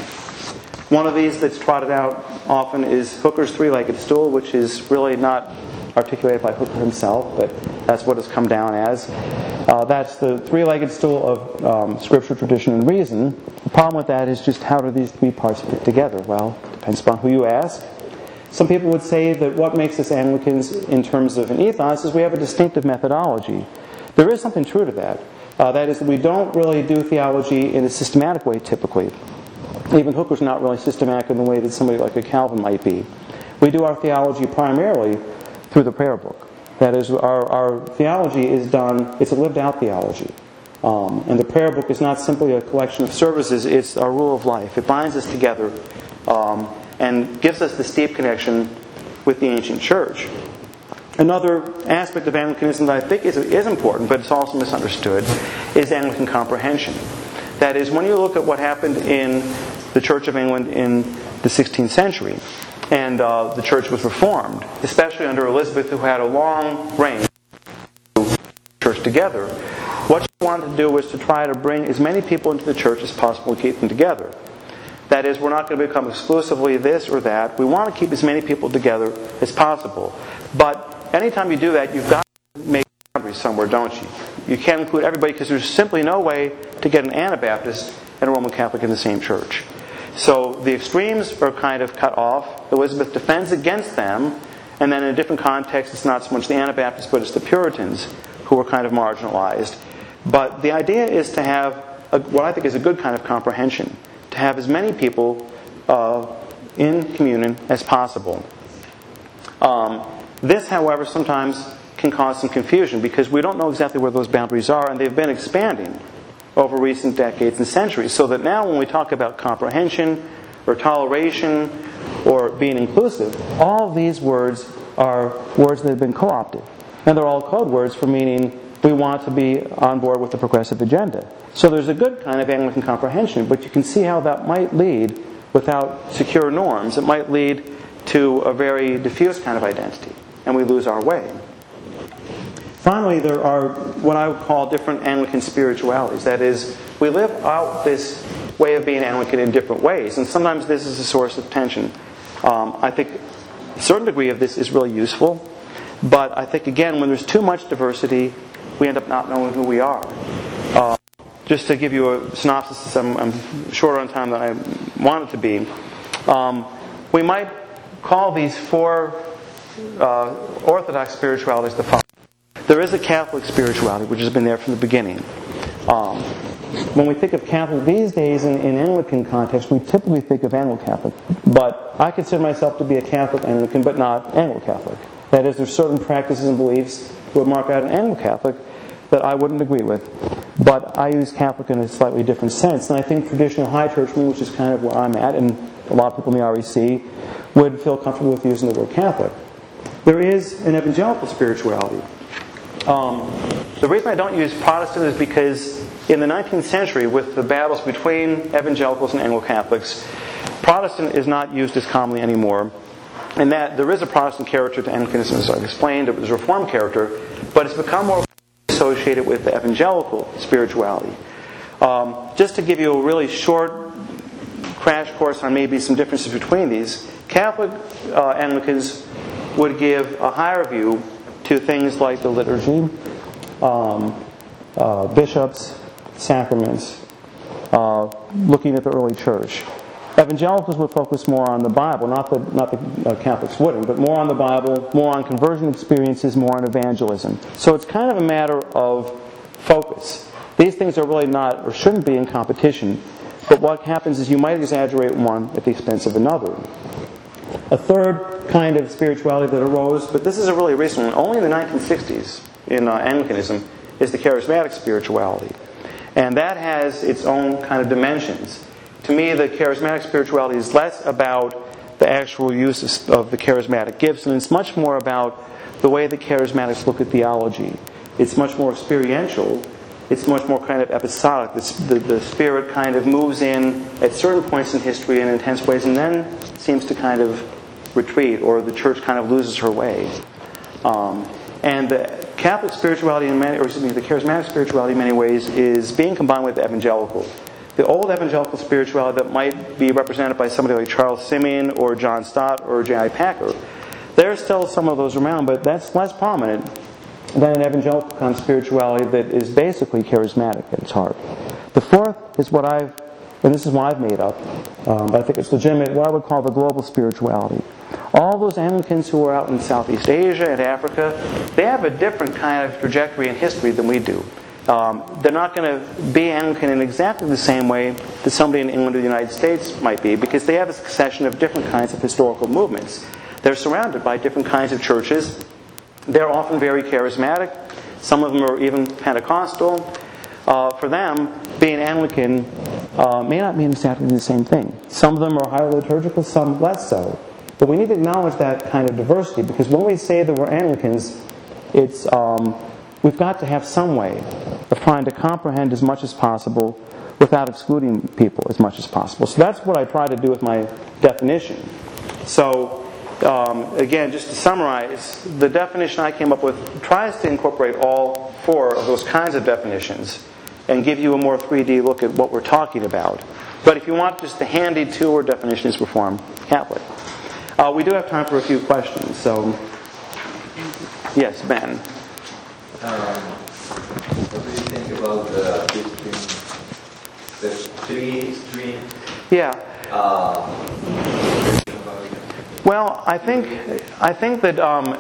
One of these that's trotted out often is Hooker's three-legged stool, which is really not articulated by Hooker himself, but that's what it's come down as. Uh, that's the three-legged stool of um, Scripture, tradition, and reason. The problem with that is just how do these three parts fit together? Well, it depends upon who you ask. Some people would say that what makes us Anglicans in terms of an ethos is we have a distinctive methodology. There is something true to that. Uh, that is that we don't really do theology in a systematic way typically. Even Hooker's not really systematic in the way that somebody like a Calvin might be. We do our theology primarily through the prayer book. That is, our, our theology is done, it's a lived out theology. Um, and the prayer book is not simply a collection of services, it's our rule of life. It binds us together um, and gives us this deep connection with the ancient church. Another aspect of Anglicanism that I think is, is important, but it's also misunderstood, is Anglican comprehension. That is, when you look at what happened in the Church of England in the sixteenth century, and uh, the church was reformed, especially under Elizabeth, who had a long reign to the church together. What she wanted to do was to try to bring as many people into the church as possible to keep them together. That is, we're not going to become exclusively this or that. We want to keep as many people together as possible. But anytime you do that, you've got to make boundaries somewhere, don't you? You can't include everybody because there's simply no way to get an Anabaptist and a Roman Catholic in the same church. So the extremes are kind of cut off. Elizabeth defends against them, and then in a different context, it's not so much the Anabaptists, but it's the Puritans who are kind of marginalized. But the idea is to have a, what I think is a good kind of comprehension, to have as many people uh, in communion as possible. Um, this, however, sometimes can cause some confusion because we don't know exactly where those boundaries are, and they've been expanding over recent decades and centuries. So that now when we talk about comprehension or toleration or being inclusive, all of these words are words that have been co-opted. And they're all code words for meaning we want to be on board with the progressive agenda. So there's a good kind of Anglican comprehension, but you can see how that might lead, without secure norms, it might lead to a very diffuse kind of identity, and we lose our way. Finally, there are what I would call different Anglican spiritualities. That is, we live out this way of being Anglican in different ways, and sometimes this is a source of tension. Um, I think a certain degree of this is really useful, but I think, again, when there's too much diversity, we end up not knowing who we are. Uh, just to give you a synopsis, I'm, I'm shorter on time than I wanted to be. Um, we might call these four uh, Orthodox spiritualities the following. There is a Catholic spirituality, which has been there from the beginning. Um, when we think of Catholic these days in, in Anglican context, we typically think of Anglo-Catholic. But I consider myself to be a Catholic Anglican, but not Anglo-Catholic. That is, there's certain practices and beliefs that would mark out an Anglo-Catholic that I wouldn't agree with. But I use Catholic in a slightly different sense. And I think traditional high churchmen, which is kind of where I'm at, and a lot of people in the R E C, would feel comfortable with using the word Catholic. There is an evangelical spirituality. Um, the reason I don't use Protestant is because in the nineteenth century, with the battles between evangelicals and Anglo-Catholics, Protestant is not used as commonly anymore. And that there is a Protestant character to Anglicanism, as I've explained. There's a Reformed character, but it's become more associated with the evangelical spirituality. Um, just to give you a really short crash course on maybe some differences between these, Catholic uh, Anglicans would give a higher view to things like the liturgy, um, uh, bishops, sacraments, uh, looking at the early church. Evangelicals would focus more on the Bible, not the not the uh, Catholics wouldn't, but more on the Bible, more on conversion experiences, more on evangelism. So it's kind of a matter of focus. These things are really not, or shouldn't be, in competition, but what happens is you might exaggerate one at the expense of another. A third kind of spirituality that arose, but this is a really recent one, only in the nineteen sixties in uh, Anglicanism, is the charismatic spirituality. And that has its own kind of dimensions. To me, the charismatic spirituality is less about the actual use of the charismatic gifts, and it's much more about the way the charismatics look at theology. It's much more experiential, it's much more kind of episodic. The, the, the Spirit kind of moves in at certain points in history in intense ways and then seems to kind of retreat, or the church kind of loses her way. Um, and the Catholic spirituality, in many, or excuse me, the charismatic spirituality in many ways is being combined with the evangelical. The old evangelical spirituality that might be represented by somebody like Charles Simeon or John Stott or J I Packer, there's still some of those around, but that's less prominent than an evangelical kind of spirituality that is basically charismatic at its heart. The fourth is what I've, and this is what I've made up, um, but I think it's legitimate, what I would call the global spirituality. All those Anglicans who are out in Southeast Asia and Africa, they have a different kind of trajectory in history than we do. Um, they're not going to be Anglican in exactly the same way that somebody in England or the United States might be, because they have a succession of different kinds of historical movements. They're surrounded by different kinds of churches. They're often very charismatic. Some of them are even Pentecostal. Uh, for them, being Anglican uh, may not mean exactly the same thing. Some of them are highly liturgical, some less so. But we need to acknowledge that kind of diversity, because when we say that we're Anglicans, it's um, we've got to have some way of trying to comprehend as much as possible without excluding people as much as possible. So that's what I try to do with my definition. So Um, again, just to summarize, the definition I came up with tries to incorporate all four of those kinds of definitions and give you a more three D look at what we're talking about. But if you want just the handy two-word definition, is Reformed Catholic. Uh, we do have time for a few questions. So, yes, Ben. Um, what do you think about the between the three stream? Yeah. Uh, Well, I think I think that um,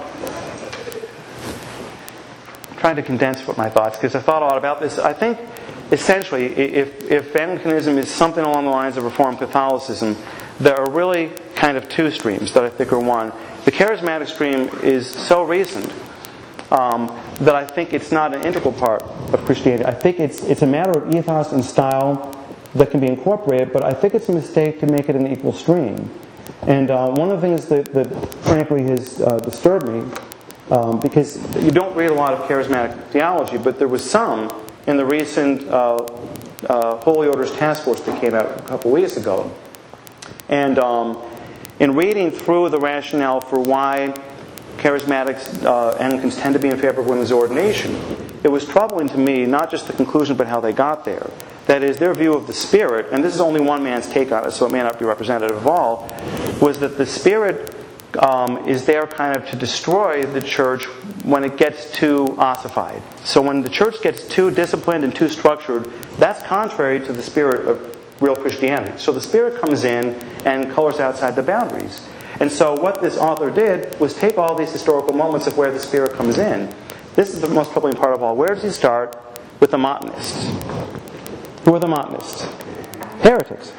I'm trying to condense what my thoughts, because I thought a lot about this. I think essentially, if if Anglicanism is something along the lines of Reformed Catholicism, there are really kind of two streams that I think are one. The charismatic stream is so recent um, that I think it's not an integral part of Christianity. I think it's it's a matter of ethos and style that can be incorporated, but I think it's a mistake to make it an equal stream. And uh, one of the things that, that frankly has uh, disturbed me, um, because you don't read a lot of charismatic theology, but there was some in the recent uh, uh, Holy Orders Task Force that came out a couple weeks ago. And um, in reading through the rationale for why charismatics, uh, Anglicans tend to be in favor of women's ordination, it was troubling to me, not just the conclusion, but how they got there. That is, their view of the Spirit, and this is only one man's take on it, so it may not be representative of all, was that the Spirit um, is there kind of to destroy the church when it gets too ossified. So when the church gets too disciplined and too structured, that's contrary to the spirit of real Christianity. So the Spirit comes in and colors outside the boundaries. And so what this author did was take all these historical moments of where the Spirit comes in. This is the most troubling part of all. Where does he start? With the Montanists. Who are the Montanists? Heretics.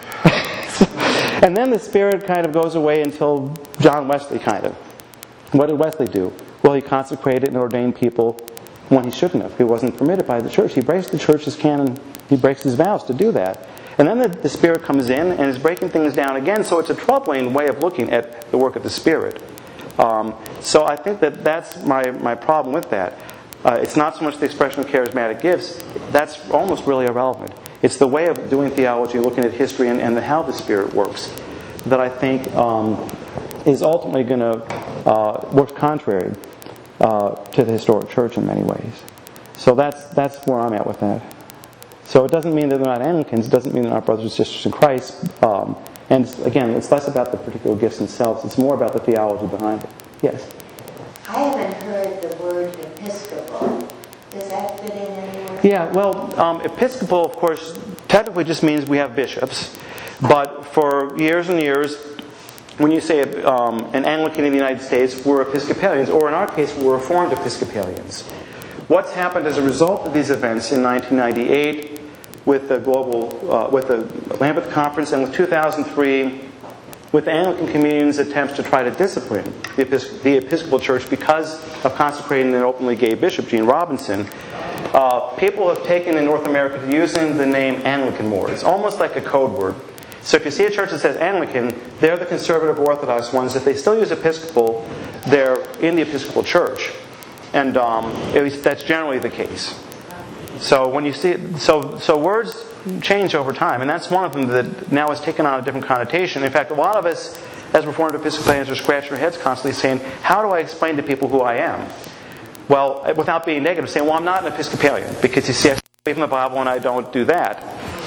And then the Spirit kind of goes away until John Wesley kind of. What did Wesley do? Well, he consecrated and ordained people when he shouldn't have. He wasn't permitted by the church. He breaks the church's canon. He breaks his vows to do that. And then the, the Spirit comes in and is breaking things down again. So it's a troubling way of looking at the work of the Spirit. Um, so I think that that's my, my problem with that. Uh, it's not so much the expression of charismatic gifts. That's almost really irrelevant. It's the way of doing theology, looking at history and, and the, how the Spirit works, that I think um, is ultimately going to uh, work contrary uh, to the historic church in many ways. So that's that's where I'm at with that. So it doesn't mean that they're not Anglicans. It doesn't mean they're not brothers and sisters in Christ. Um, and again, it's less about the particular gifts themselves. It's more about the theology behind it. Yes? I haven't heard the word Episcopal. Does that fit in anywhere? Yeah, well, um, Episcopal, of course, technically just means we have bishops. But for years and years, when you say um, an Anglican in the United States, we're Episcopalians, or in our case, we're Reformed Episcopalians. What's happened as a result of these events in nineteen ninety-eight, with the global, uh, with the Lambeth Conference, and with two thousand three, with the Anglican Communion's attempts to try to discipline the, Epis- the Episcopal Church because of consecrating an openly gay bishop, Gene Robinson, uh, people have taken in North America to using the name Anglican more. It's almost like a code word. So if you see a church that says Anglican, they're the conservative Orthodox ones. If they still use Episcopal, they're in the Episcopal Church. And um, at least that's generally the case. So when you see it, so so words change over time, and that's one of them that now has taken on a different connotation. In fact, a lot of us, as Reformed Episcopalians, are scratching our heads constantly saying, how do I explain to people who I am? Well, without being negative, saying, well, I'm not an Episcopalian, because you see, I believe in the Bible and I don't do that.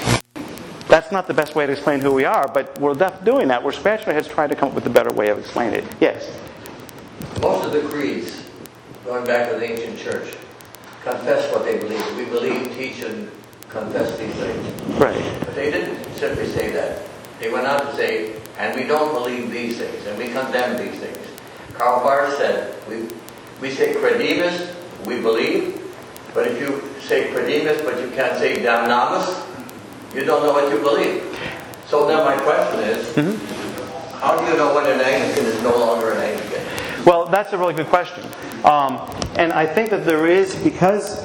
That's not the best way to explain who we are, but we're def- doing that. We're scratching our heads trying to come up with a better way of explaining it. Yes? Most of the creeds, going back to the ancient church, confess what they believe. We believe, teach, and confess these things. Right. But they didn't simply say that. They went on to say, and we don't believe these things, and we condemn these things. Karl Barth said, we, we say credimus, we believe, but if you say credimus, but you can't say damnamus, you don't know what you believe. So then my question is, mm-hmm. how do you know when an Anglican is no longer an Anglican? Well, that's a really good question. Um, and I think that there is, because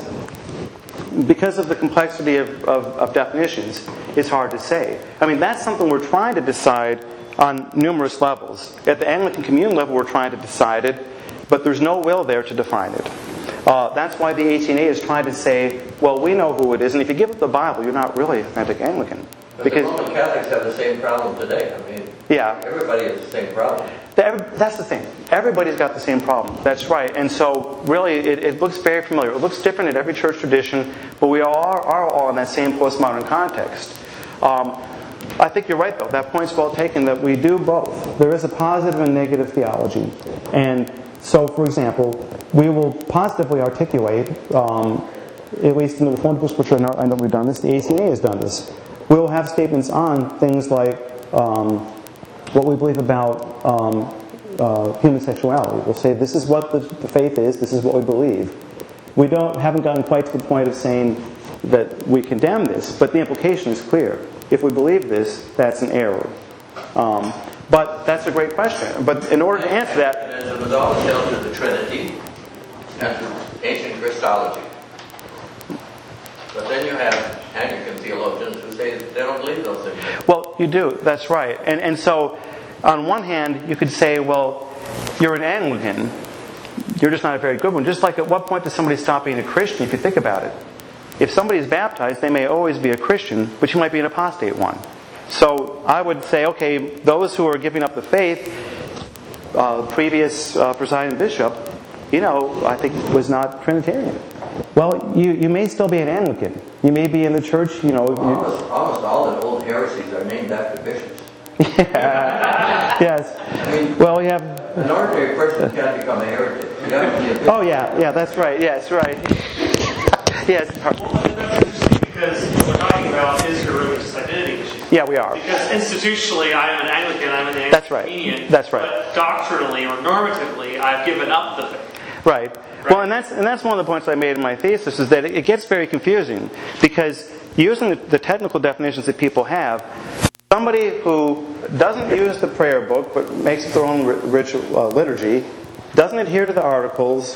because of the complexity of, of, of definitions, it's hard to say. I mean, that's something we're trying to decide on numerous levels. At the Anglican Communion level, we're trying to decide it, but there's no will there to define it. Uh, that's why the A C N A is trying to say, well, we know who it is, and if you give up the Bible, you're not really authentic Anglican. But because the Roman Catholics have the same problem today. I mean, yeah. everybody has the same problem. That's the thing. Everybody's got the same problem. That's right. And so, really, it, it looks very familiar. It looks different in every church tradition, but we all are, are all in that same postmodern context. Um, I think you're right, though. That point's well taken, that we do both. There is a positive and negative theology. And so, for example, we will positively articulate, um, at least in the Reformed Episcopal Church, I know we've done this, the A C N A has done this. We will have statements on things like um, what we believe about um, uh, human sexuality. We'll say, this is what the, the faith is, this is what we believe. We don't haven't gotten quite to the point of saying that we condemn this, but the implication is clear. If we believe this, that's an error. Um, but that's a great question. But in order to answer that... And it was always held to the Trinity and to ancient Christology. But then you have Anglican theologians who say they don't believe those things. Well, you do. That's right. And and so, on one hand, you could say, well, you're an Anglican. You're just not a very good one. Just like at what point does somebody stop being a Christian, if you think about it? If somebody is baptized, they may always be a Christian, but you might be an apostate one. So I would say, okay, those who are giving up the faith, uh, previous uh, presiding bishop, you know, I think was not Trinitarian. Well, you, you may still be an Anglican. You may be in the church, you know... Almost, almost all the old heresies are named after bishops. Yeah. Yes. I mean, well, you have... An ordinary person can't become a heretic. You have to be a bishop. Oh, yeah. Yeah, that's right. Yes, right. Yes. Well, that's interesting because what we're talking about is your religious identity issue. Yeah, we are. Because institutionally, I'm an Anglican, I'm an Anglican. That's right. Communion, That's right. But doctrinally or normatively, I've given up the faith. Right. Well, and that's and that's one of the points I made in my thesis, is that it gets very confusing because using the, the technical definitions that people have, somebody who doesn't use the prayer book but makes their own ritual uh, liturgy, doesn't adhere to the articles,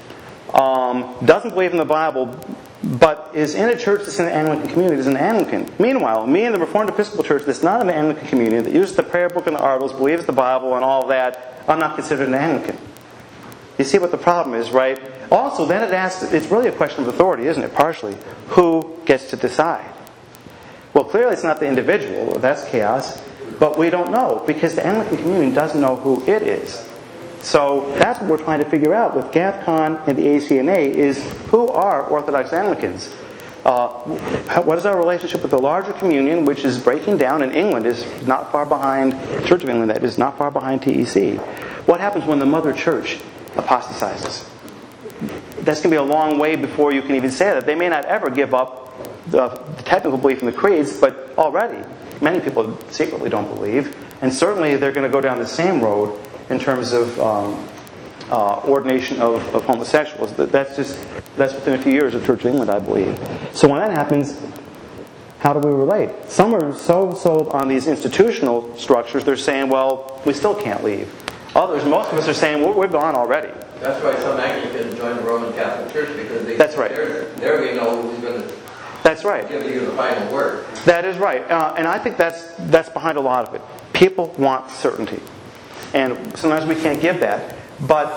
um, doesn't believe in the Bible, but is in a church that's in the Anglican community, is an Anglican. Meanwhile, me in the Reformed Episcopal Church that's not in the Anglican community, that uses the prayer book and the articles, believes the Bible and all of that, I'm not considered an Anglican. You see what the problem is, right? Also, then it asks, it's really a question of authority, isn't it, partially? Who gets to decide? Well, clearly it's not the individual, that's chaos, but we don't know, because the Anglican communion doesn't know who it is. So that's what we're trying to figure out with GAFCON and the A C N A, is who are Orthodox Anglicans? Uh, what is our relationship with the larger communion, which is breaking down in England, is not far behind, Church of England, that is not far behind T E C. What happens when the mother church apostatizes? That's going to be a long way before you can even say that. They may not ever give up the, the technical belief in the creeds, but already many people secretly don't believe, and certainly they're going to go down the same road in terms of um, uh, ordination of, of homosexuals. That's just that's within a few years of Church of England, I believe. So when that happens, how do we relate? Some are so sold on these institutional structures, they're saying, well, we still can't leave. Others, most of us are saying, well, we're gone already. That's why some Anglicans join the Roman Catholic Church, because they, That's right. there, there we know who's going to That's right. give you the final word. That is right. Uh, and I think that's that's behind a lot of it. People want certainty. And sometimes we can't give that. But we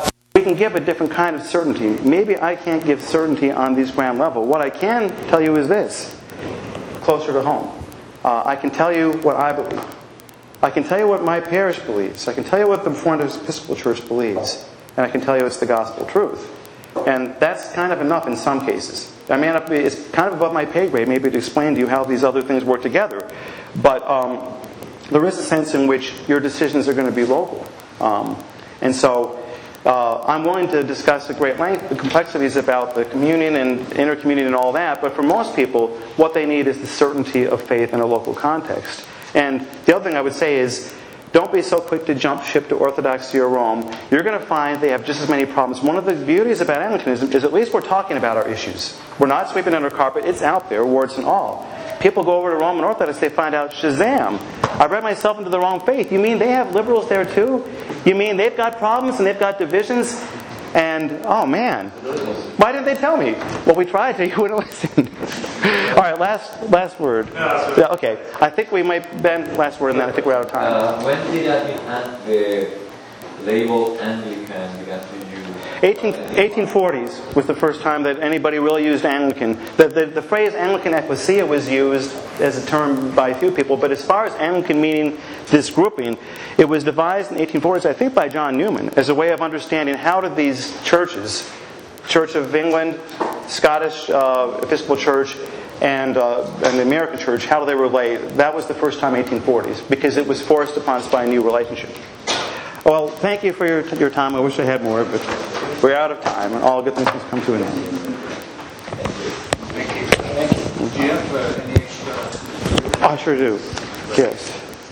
can give a different kind of certainty. Maybe I can't give certainty on these ground level. What I can tell you is this, closer to home. Uh, I can tell you what I believe. I can tell you what my parish believes. I can tell you what the Reformed Episcopal Church believes. And I can tell you it's the gospel truth. And that's kind of enough in some cases. I may not be, it's kind of above my pay grade maybe to explain to you how these other things work together. But um, there is a sense in which your decisions are going to be local. Um, and so uh, I'm willing to discuss at great length the complexities about the communion and intercommunion and all that. But for most people, what they need is the certainty of faith in a local context. And the other thing I would say is, don't be so quick to jump ship to Orthodoxy or Rome. You're going to find they have just as many problems. One of the beauties about Anglicanism is at least we're talking about our issues. We're not sweeping under the carpet. It's out there, warts and all. People go over to Roman Orthodox, they find out, Shazam, I read myself into the wrong faith. You mean they have liberals there too? You mean they've got problems and they've got divisions? And, oh man, why didn't they tell me? Well, we tried to, you wouldn't listen. All right, last last word. Yeah, okay. I think we might, Ben, last word, and then I think we're out of time. Uh, when did that the label Anglican began to use? eighteen, eighteen forties was the first time that anybody really used Anglican. The, the, the phrase Anglican ecclesia was used as a term by a few people, but as far as Anglican meaning this grouping, it was devised in the eighteen forties, I think by John Newman, as a way of understanding how did these churches, Church of England, Scottish uh, Episcopal Church, and, uh, and the American Church, how do they relate? That was the first time, eighteen forties, because it was forced upon us by a new relationship. Well, thank you for your your time. I wish I had more, but we're out of time, and all good things must come to an end. Thank you. Thank you. Do you have uh, any extra? I sure do. Yes.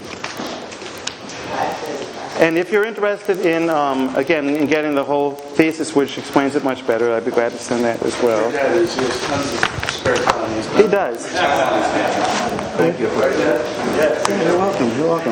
And if you're interested in, um, again, in getting the whole thesis, which explains it much better, I'd be glad to send that as well. He has tons of spare time. He does. Thank you. You're welcome. You're welcome.